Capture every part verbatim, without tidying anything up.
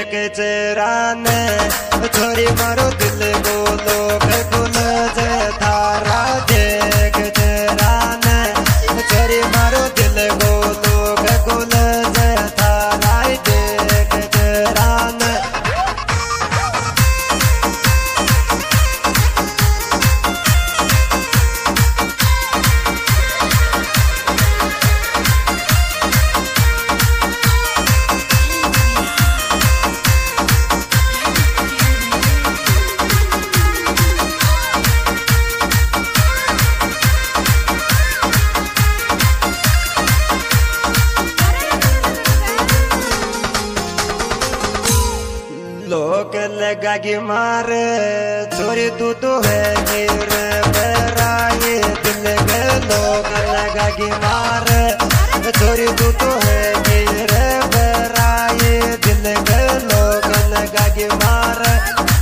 के चेरान छोरी मारो दिल बोलो के गुल जे थारा देख चेरान छोरी मारो दिल बोलो के गुल जे थारा देख चेरान लोग लगा कि मारे छोरी तू तो है गिर बराए दिल के लोग लगा कि मारे छोरी तू तो है गिर बराए दिल के लोग लगा कि मारे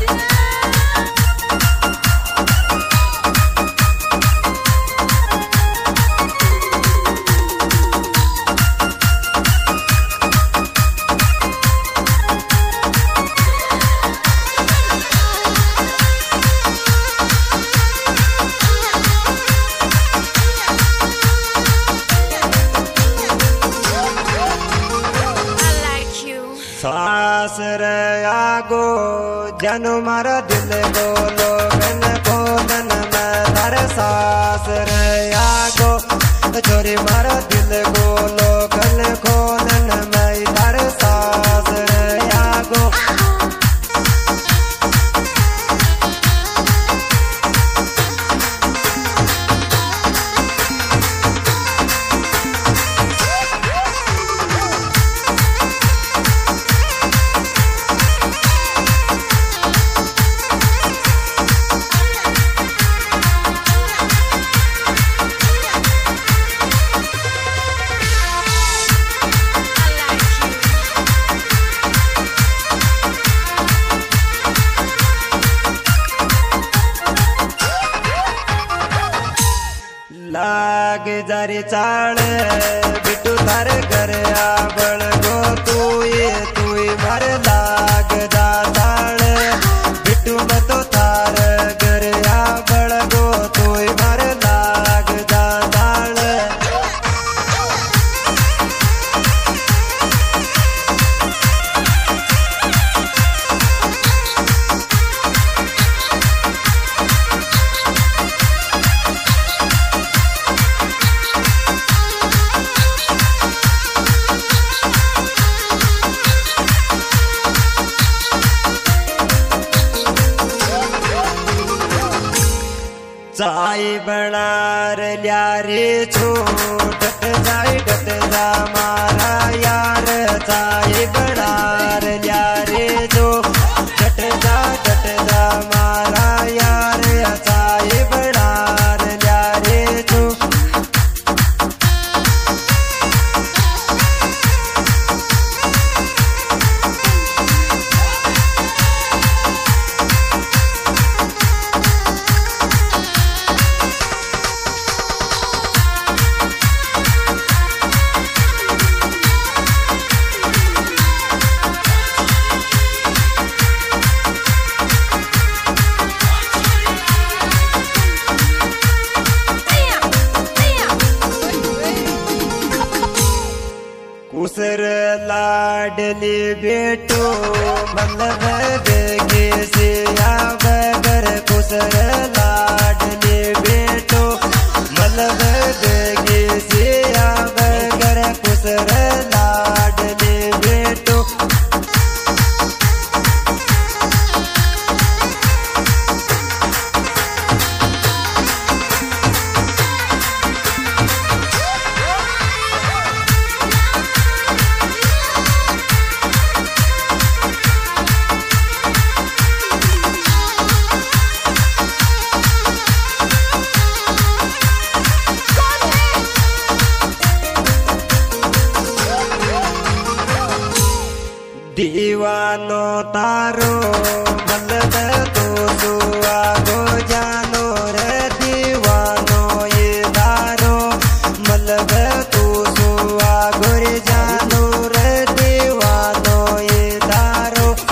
सास रे आगो जनु मारा दिल बोलो गन बोलन में तारे सास रे आगो छोरी मारा दिल बोलो गन खोलन में तारे सास रे आगो लाग जारी चाल बिटू थारे घर आवल गो तू ये तू मार लाग जा चाल बिटू मैं तो थारे घर आवल गो तू मार लाग जा चाल चाय बनार लिया रे छो डट जाए डट जा मारा यार चाय बनार लिया रे जो डट जा डट जा मारा यार चाय बनार लिया रे जो कुसर लाडली बेटो मतलब बेगे से आवर कुसर लाडली बेटो मतलब बेगे से आवर कुसर लाडली बेटो दीवानो तारो मतलब तो सुआ गो जानो रे दीवानो ये तारो मतलब तो सुआ गोरे जानो रे दीवानो ये तारो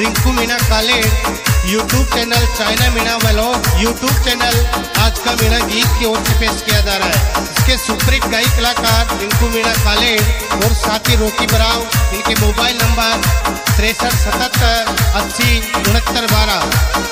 Rinku Meena Kaled, YouTube channel China Meena vlog, YouTube channel आज का मीणा गीत की ओर से पेश किया जा रहा है। इसके सुपरहिट गायक कलाकार रिंकू मीणा कालेड़ और साथी रोकी बराव। इनके मोबाइल नंबर तिरसठ सतहत्तर अस्सी उनहत्तर बारह।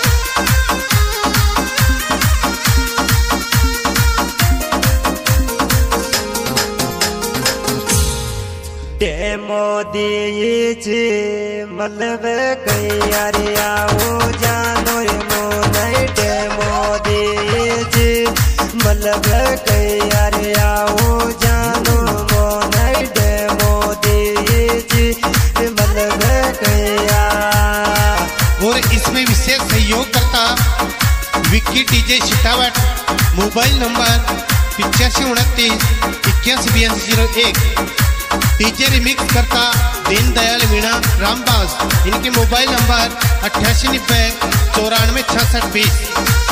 डेमो दीजे मतलब कई आओ जानो मोनई डेमो दीजे मतलब कई आओ जानो मोनई डेमो दीजे मतलब कया। और इसमें विशेष सहयोग करता Vicky DJ Shitawat. Mobile number पिचासी उनतीस इक्यासी बयासी जीरो एक। डीजे रिमिक्स करता दीनदयाल मीणा रामबास। इनके मोबाइल नंबर अट्ठासी नब्बे चौरानवे छियासठ बीस।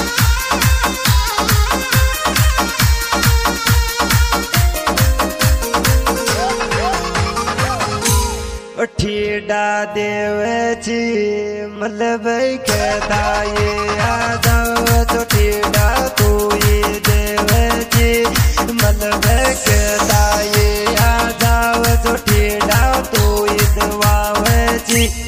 ठीडा देव जी मतलब कहता ये आ जाओ तो ठीडा तू ये देव जी मतलब कहता ये आ जाओ तो ठीडा तू ये दवाव जी।